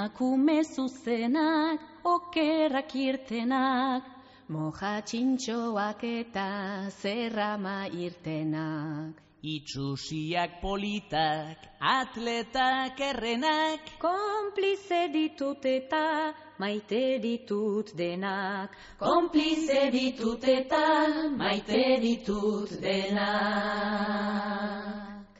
emakume zuzenak, okerrak irtenak, moja txintxoak eta zerrama irtenak. Itxusiak politak, atletak errenak, konplize ditut eta maite ditut denak. Konplize ditut eta maite ditut denak.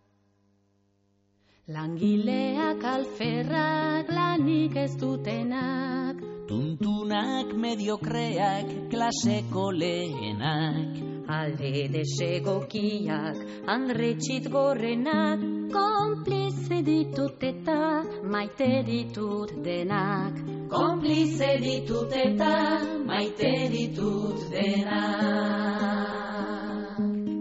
Langileak alferrak, lanik ez dutenak, tuntunak mediokreak, klaseko lehenak, alde desegokiak, andretxit gorrenak, konplize ditut eta maite ditut denak. Konplize ditut eta maite ditut denak.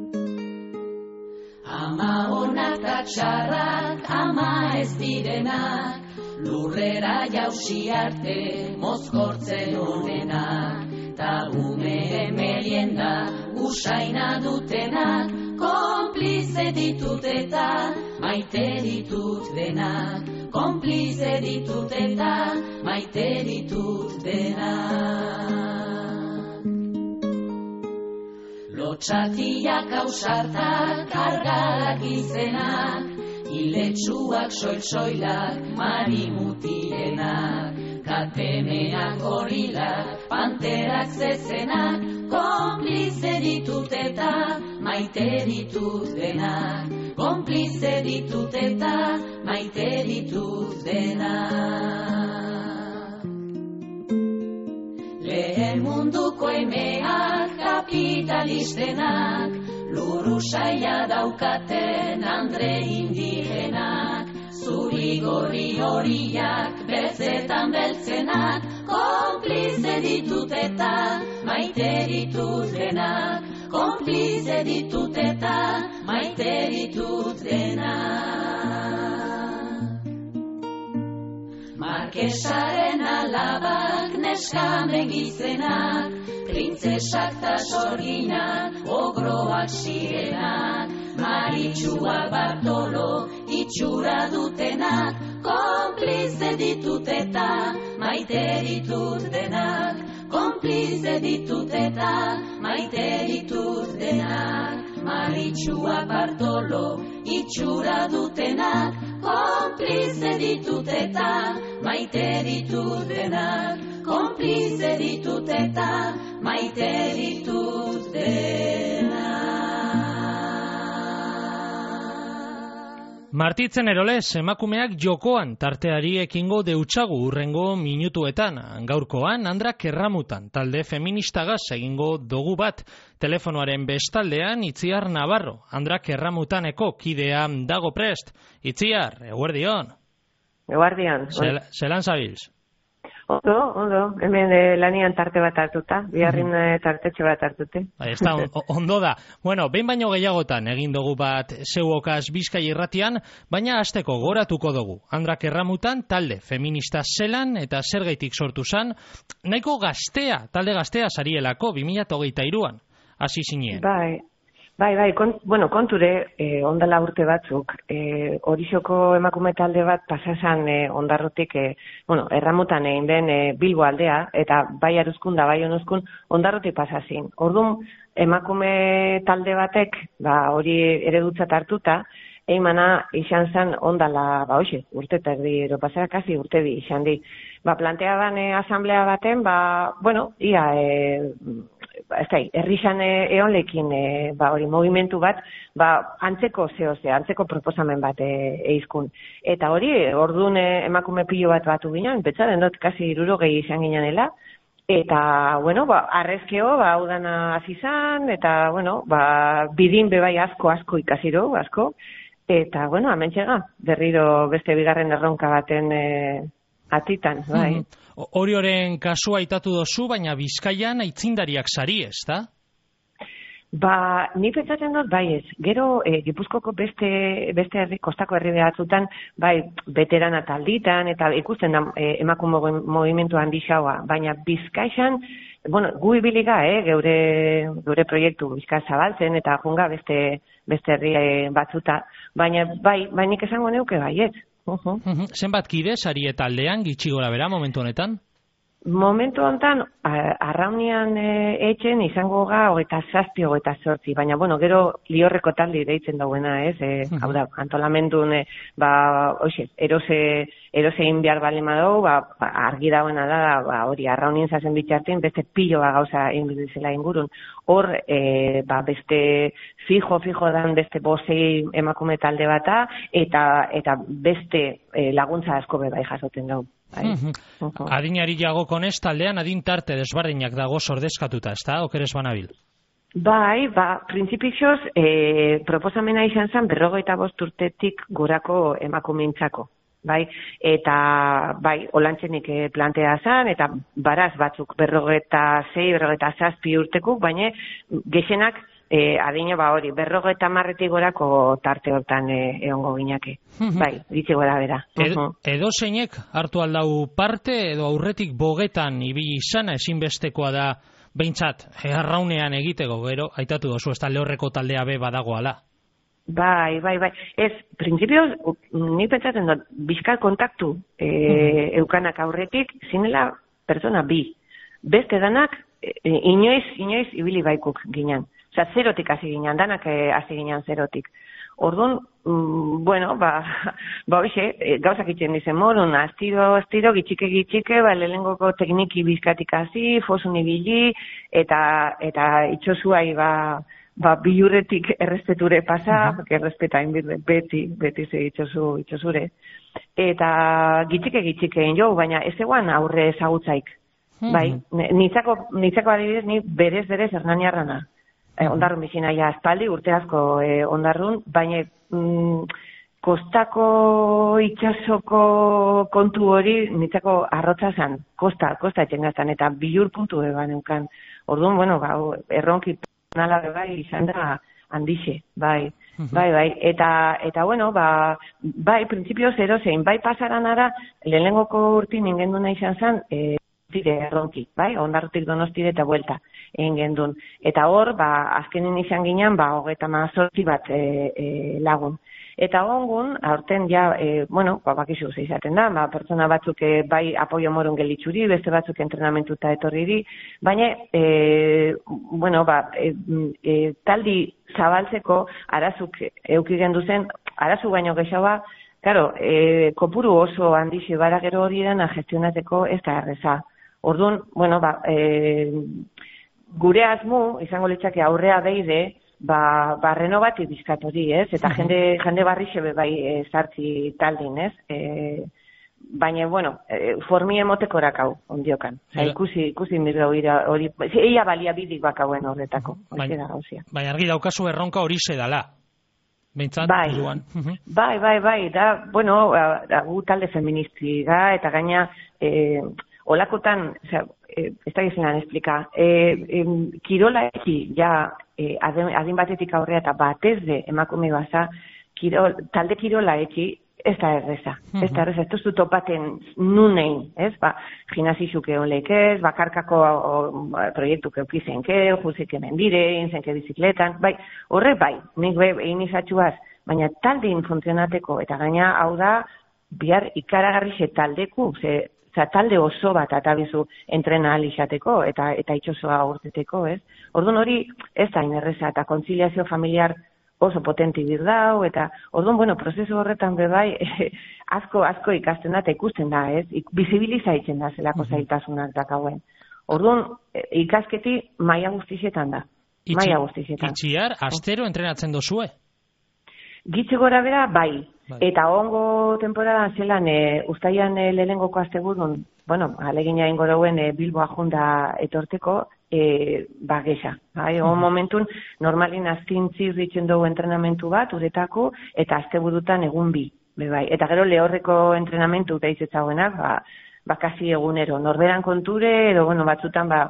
Ama onak eta txarrak, ama ez direnak, lurrera jausi arte mozkortzen onenak, ta ume merienda usaina dutenak, konplize ditut eta maite ditut denak. Konplize ditut eta maite ditut denak. Lotxatiak ausartak, argalak izenak, iletsuak soil-soilak, marimutilenak, katemeak gorilak, panterak zezenak, konplize ditut eta maite ditut denak. Konplize ditut eta maite ditut denak. Lehen munduko emeak, kapitalistenak, luru saia daukaten andre indigenak, zuri gorri horiak, beltzetan beltzenak, konplize ditut eta maite ditut denak. Konplize ditut eta maite ditut denak. Markesaren alabak, neskamen gizenak, printzesak ta sorginak, ogroak zirenak, Maritxua Bartolo itxura dutenak, konplize ditut eta maite ditut denak. Konplize ditut eta maite ditut denak. Maritxua Bartolo itxura dutenak, konplize ditut eta maite ditut denak. Konplize ditut eta maite ditut denak. Martitzen eroles, emakumeak jokoan tarteari ekingo deutsagu urrengo minutuetan. Gaurkoan, Andrak Erramutan, talde feministagaz egingo dugu bat. Telefonoaren bestaldean, Itziar Navarro, Andrak Erramutaneko kidea dago prest. Itziar, eguerdion. Eguerdion. Zelan zabilz? Ondo, hemen lanian tarte bat hartuta, biharrin tartetxe bat hartute. Ez da, ondo da. Bueno, behin baino gehiagotan egin dugu bat zeuokaz Bizkai irratian, baina hasteko goratuko dugu. Andrak Erramutan talde feminista zelan eta zergaitik sortu zan, nahiko gaztea, talde gaztea zarielako 2023an, hasi zinien. Bai, konture, ondala urte batzuk, Orixoko emakume talde bat pasasan ondarrotik, Erramutan egin den Bilbo aldea, eta bai aruzkun da bai onuzkun ondarrotik pasazin. Orduan, emakume talde batek, hori eredutzat hartuta, eimana izan zen ondala, urte eta erdi, eropasera kasi urte bi izan di. Planteaban asamblea baten, ia, herrixan eonlekin hori movimentu bat, antzeko antzeko proposamen bat eizkun. Eta hori, orduan emakume pilo bat batu ginen, betzaren dut kasi 60 izan ginenela, eta, arrezkeo, hau dana azizan, eta, bidin bebai asko ikasiro, asko, eta, amentxega, berriro beste bigarren erronka baten atitan, bai. Orioren kasua aitatu dozu, baina Bizkaian aitzindariak sari, ez da? Ni pentsatzen dut, bai ez. Gero, Gipuzkoko beste herri, kostako herri behatzutan, bai, veterana talditan, eta ikusten da emakume movimentu handi xaua. Baina Bizkaian, gu ibiliga, geure proiektu Bizkaia zabaltzen, eta junga beste herri batzuta. Baina, bai, nik esango neuke, bai ez. Zenbat kide sari eta aldean gitxi gora bera momentu honetan? Momentu honetan, arraunian etxen izango ga 27-28, baina, bueno, gero liorreko talde deitzen dauena, ez? Hau da, antolamendun, erosein behar balima dugu, argi dauena da, hori, arraunien zazen bitxartin, beste piloa gauza inbidizela ingurun. Hor, beste fijo dan beste bosei emakume talde bata, eta beste laguntza asko bai jasoten dugu. Adinari jagokonez taldean adin tarte desbardinak dago sordezkatuta, ez da? Okeres banabil? Bai, printzipioz proposamena izan zen 55 urtetik gorako emakumeintzako. Bai, eta bai, olantzenik plantea zen, eta baraz batzuk 56, 57 urtekuk, baina gexenak adino hori, 50 gorako tarte hortan egongo ginake. Bai, ditzi gora bera. Edo zeinek hartu aldau parte, edo aurretik bogetan ibili izana ezinbestekoa da behintzat arraunean egiteko, gero, aitatu dozu, ez talde horreko taldea be badagoala. Bai. Ez, printzipioz, ni pentsatzen dut, bizkal kontaktu eukanak aurretik, zinela pertsona bi. Beste danak, inoiz ibili baikuk ginen. Osa, zerotik hasi ginen, danak hasi ginen zerotik. Orduan, bueno, hoxe, gauzak itxen dizen morun, astiro, gitxike, lehenengoko tekniki bizkatik hasi, fosun ibili, eta itxosuai, bilurretik errespeture pasa, errespeta beti ze itxosure. Eta gitxike jo, baina ez eguan aurre ezagutzaik. Bai, nitzako adibidez, ni berez Hernaniarrana. Ondarrun bizina ja espaldi, urte asko ondarrun, baina kostako itxasoko kontu hori nitzako arrotza zen, kosta etxengaztan, eta bilur puntu eban eukan. Orduan, bueno, erronki nala bai izan da handixe, bai. Eta bueno, bai, printzipio zero zein, bai pasaran ara, lehenengoko urtin ingenduna izan zen, erronki, bai, ondarrutik Donostire eta buelta egin gendun. Eta hor, azkenen izan ginen, 38 bat lagun. Eta ongun, aurten ja, bueno, bakizu izaten da, pertsona batzuk bai apoio morun gelitxuri, beste batzuk entrenamentuta etorriri, baina, bueno, taldi zabaltzeko arazuk euki gendu zen, arazu baino gexoa, claro, kopuru oso handixe bara gero hori dena gestionateko ez da erreza. Orduan, bueno, gure asmu, izango litzake aurrea beide, renobati bizkat hori, ez? Eta jende barrixe bai sartzi taldin, ez? Baina, bueno, formi emotekorak hau, ondiokan. Ikusi mirra hori, eia balia bidik bakauen horretako. Baina argi daukazu erronka hori zedala. Bintzat, iruan. Bai, da, bueno, gu talde feministiga, eta gaina, olakotan, ez da gizenan esplika, kirola eki, ja, adin batetik aurrea eta batez de emakume baza, talde kirola eki, ez da erreza. Ez da erreza, ez duzu topaten nunein, ez? Gimnazizuk egon leikez, bakarkako proiektuk eukizenke, juzik emendire, inzenke bizikletan, bai, horre bai, nik egin izatxuaz, baina taldein funtzionateko, eta gaina hau da, bihar ikaragarrixe taldeku, talde oso bat atabizu entrena alizateko eta itxosoa urteteko, ez? Orduan hori ez da inerreza eta kontziliazio familiar oso potenti birdau, eta orduan, bueno, prozesu horretan bebai asko ikasten da eta ikusten da, ez? Bizibilizaitzen da zelako zailtasunak dakauen. Orduan, ikasketi maila guztietan da. Itxiar, astero entrenatzen dozue? Gitxe gora bera, bai. Eta ongo temporadan zelan, ustaian lehenengoko asteburun, bueno, alegina ingoroen Bilboa junda etorteko, gexa. On momentun, normalin aztintzi ritzen dugu entrenamentu bat, uretako, eta asteburutan egun bi. Bai. Eta gero lehorreko entrenamentu da izetzagoenak, kasi egunero. Norberan konture, edo, bueno, batzutan,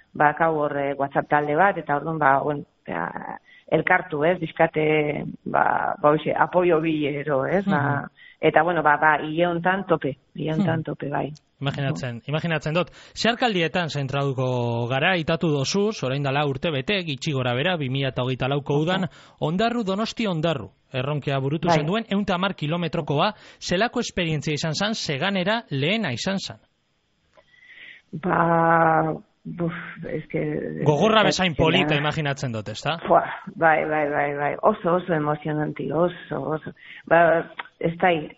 bakau hor WhatsApp talde bat, eta orduan, bueno, elkartu, bizkate, hoxe, apoio bilero, eta, bueno, hileontan tope, bai. Imaginatzen dut. Zeharkaldietan zentratuko gara, itatu dozuz, orain dela urte bete, gitxi gora bera, 2024ko udan, Ondarru Donosti Ondarru. Erronkea burutu zen duen, 110 kilometrokoa, zelako esperientzia izan zen, zeganera lehena izan zen? Gogorra bezain polita imaginatzen dut, ezta? Bai, oso emozionanti, oso. Ez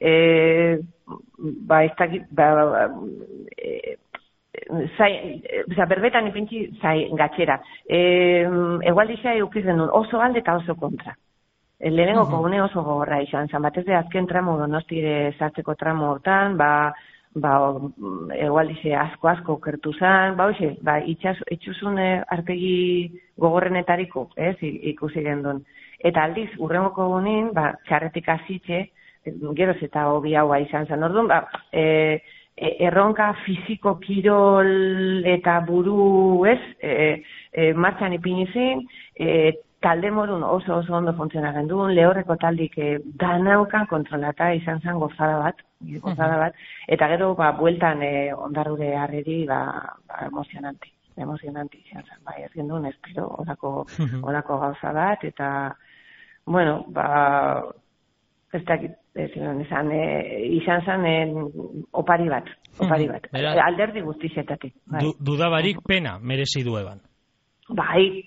berbetan ipintzi gatxera. Egualdizia eukiz genuen oso alde eta oso kontra. Lehenengo kogune oso gogorra izan zen, batez de azken tramo Donostire sartzeko tramo hortan, egualdize asko kertu zen, itxusun arpegi gogorrenetariko, ikusi gendun. Eta aldiz, urrengo kogunin, txarretik azitxe, geroz eta hobi haua izan zen. Orduan, erronka fiziko kirol eta buru martxan ipinizin, talde morun oso ondo funtzionatzen duen, lehorreko taldik danaukan kontrolata izan zen gozada bat, eta gero bueltan Ondarrure harreri emozionanti izan zen, ez gendun espero olako gauza bat, eta bueno, ez dakit, izan zen opari bat, alderdi guztizetatik. Dudabarik pena merezi du eban. Bai.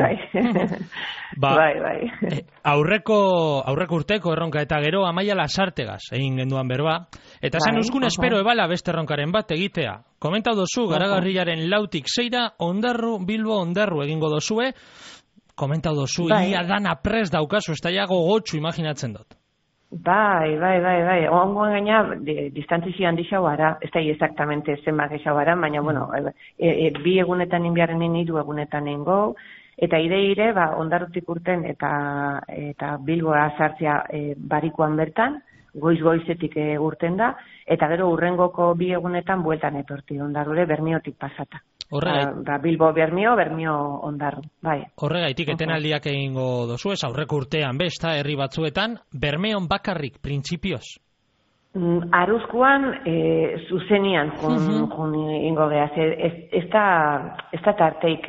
Aurreko urteko erronka eta gero Amaia Lasartegaz egin genduan berba, eta esan euskun espero ebala beste erronkaren bat egitea. Komentau dozu, Garagarrilaren 4tik 6 Bilbo Ondarru egingo dozue, komentau dozu, ia dana pres daukazu, ez da gogotxu imaginatzen dut. Bai. Ongoan gaina, distantzizio handixau ara, ez da exactamente zenbak exau ara, baina, bueno, 2 egunetan inbiaren 3 egunetan ingo, eta ire, Ondarrutik urten eta Bilboa sartzea barikoan bertan, goiz-goizetik urten da, eta gero urrengoko 2 egunetan bueltan etorti Ondarrure Bermiotik pasata. Bilbo Bermio Ondarru, bai. Horregaitik etenaldiak egingo dozu, ez aurreko urtean besta herri batzuetan, Bermeon bakarrik, printzipioz? Aruzkuan zuzenian ingo geaz, ez da tarteik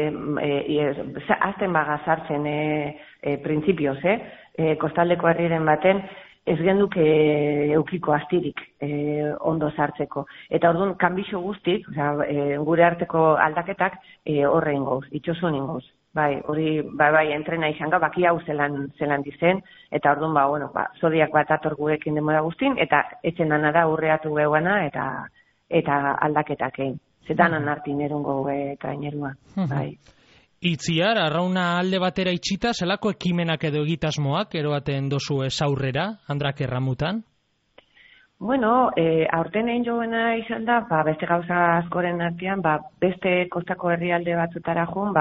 azten bagazartzen printzipioz, kostaldeko herriren baten, ez genduk eukiko astirik ondo sartzeko. Eta orduan, kanbixo guztik, gure arteko aldaketak horre ingoz, itxosun ingoz. Hori, entrena izan baki hau zelan dizen, eta orduan, zodiak bat ator gurekin demora guztin, eta etxen dana da urreatu behuana, eta aldaketak egin. Zetanan hartin erungo eta inerua, bai. Itziar, arrauna alde batera itxita, zelako ekimenak edo egitasmoak eroaten dozu aurrera, Andrak Erramutan? Bueno, aurten egin joena izan da, beste gauza askoren artean, beste kostako herrialde batzutara joan,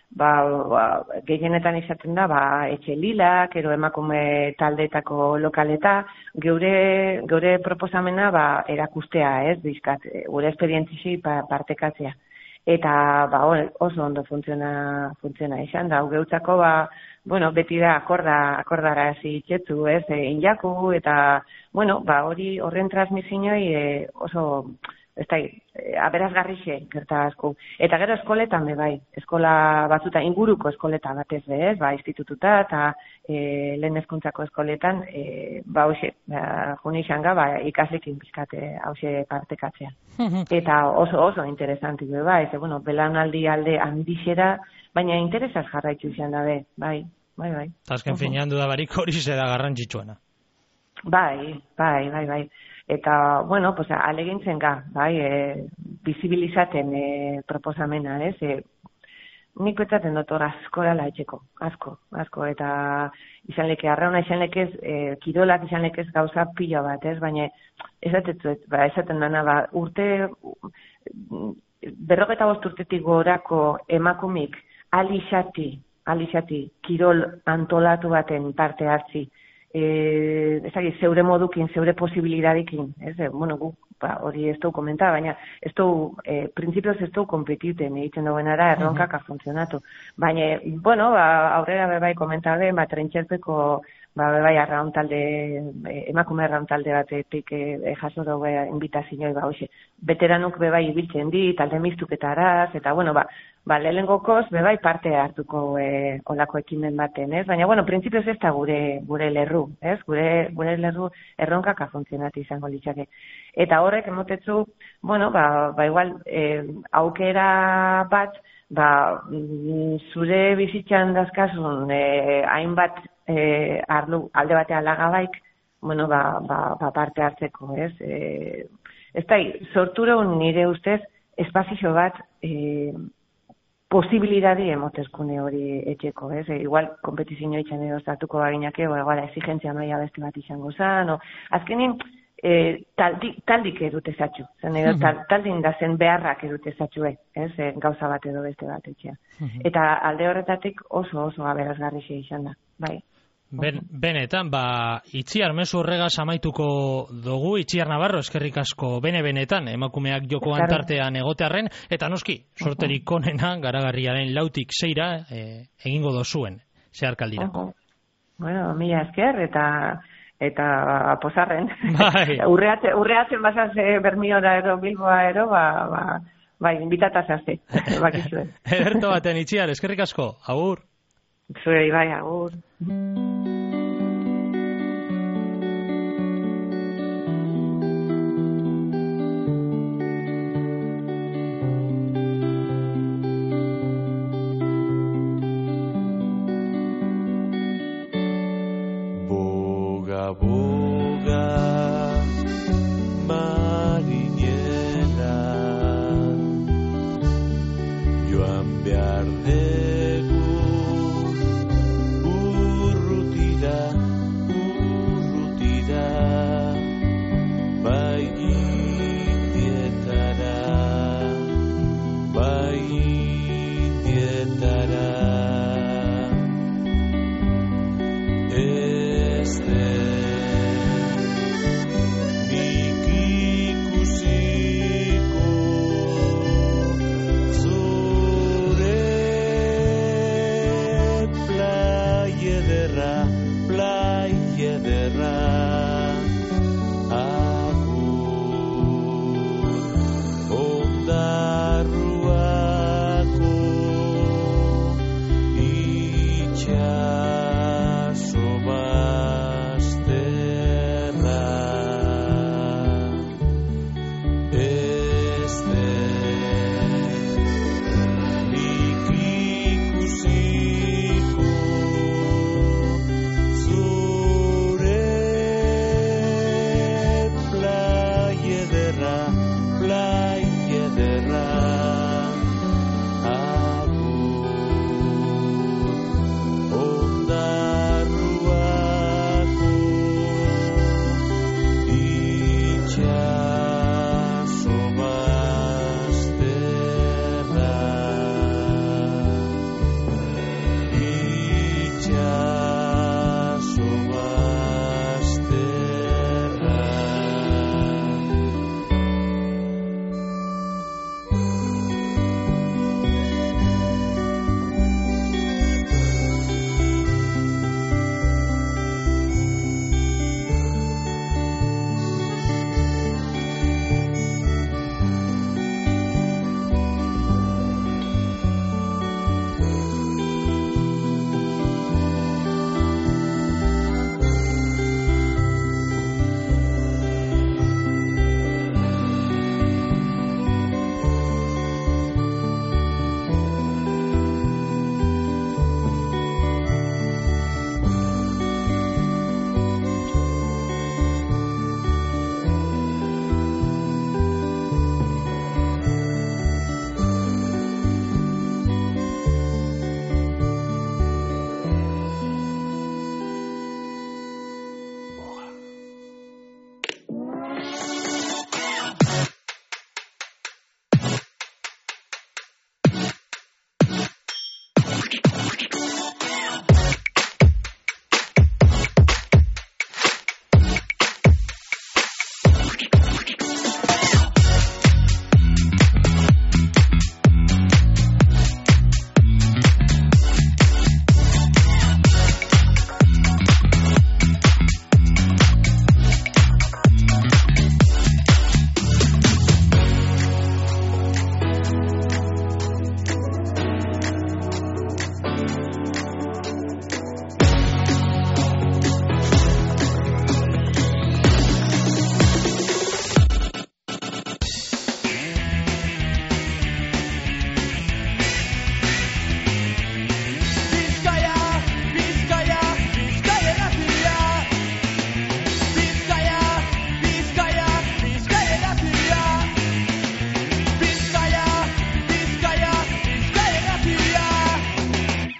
gehienetan izaten da, etxe lilak, ero emakume taldeetako lokaleta, geure proposamena erakustea, bizkat, gure esperientzizi partekatzea. Eta oso ondo funtsiona izan da, geutzako beti da akordara zitxetzu, injaku, eta hori horren transmisioi oso aberazgarrixe gerta asko. Eta gero eskoletan bai, eskola batzuta inguruko eskoleta batez institututa eta lehen hezkuntzako eskoletan juni izan ikaslekin bizkate hause partekatzea. Eta oso interesantik bai, belaunaldi alde handixera, baina interesaz jarraitu izan da bai. Azken finean dudabarik hori zera garrantzitsuena. Bai. Eta, alegintzen bizibilizaten proposamena, nik betzaten dut hor askora etxeko, asko, eta arrauna izan lekez, kirolak izan lekez gauza pila bat, baina esaten dana, urte, 45 urtetik gorako emakumik alixati kirol antolatu baten parte hartzi, zeure modukin, zeure posibilidadikin, hori ez du komenta, baina ez du, printzipioz ez du kompetiten egiten duenara erronkak funtzionatu. Baina, bueno, aurrera bebai komentabe, trentxerpeko bebai emakume arrauntalde batetik jaso dugu invitazioi, hoxe, veteranuk bebai ibiltzen di, talde miztuketaraz, eta, bueno, lehenengokoz bebai parte hartuko olako ekimen baten, ez? Baina, bueno, printzipioz ez da gure lerru, ez? Gure lerru erronkak funtzionatu izango litzake. Eta horrek emotetzu, bueno, igual, aukera bat, zure bizitzan dazkasun hainbat alde batean lagabaik, bueno, parte hartzeko, ez? Ez da, sorturo nire ustez, espazio bat posibilidadi emotezkune hori etxeko, ez? Igual, kompetizio itxan edo estatuko baginake, igual, exigentzia maila beste bat izango zan, azkenin, taldik edute zatxu, taldin da zen beharrak edute zatxu, ez? Gauza bat edo beste bat etxea. Eta alde horretatik oso aberasgarri izan da, bai. Benetan, Itziar mezu horregaz amaituko dugu, Itziar Navarro, eskerrik asko benetan, emakumeak jokoan tartean egotearren, eta noski, sorterik onena, Garagarriaren 4-6 egingo dozuen, zeharkaldirako. Bueno, mila esker, eta pozarren. Urreatzen bazaz Bermiora ero, Bilboa ero, invitataz azte, bakizuen. Ederto baten, Itziar, eskerrik asko, agur. Zuei, agur. Boga, marinera, joan behar dugu, urrutira, bai gitietara, Yeah.